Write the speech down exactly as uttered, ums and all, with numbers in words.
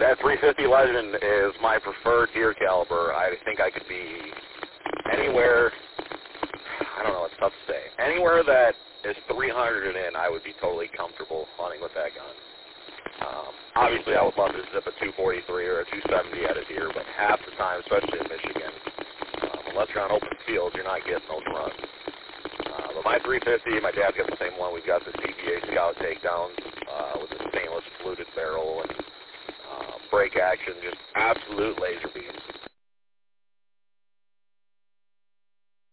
that three fifty Legend is my preferred deer caliber. I think I could be anywhere, I don't know, it's tough to say. Anywhere that is three hundred and in, I would be totally comfortable hunting with that gun. Um, obviously, I would love to zip a two forty-three or a two seventy at a deer, but half the time, especially in Michigan, um, unless you're on open fields, you're not getting those runs. Uh, but my three fifty, my dad's got the same one. We've got the C B A Scout takedowns uh, with the stainless fluted barrel and uh, brake action, just absolute laser beams,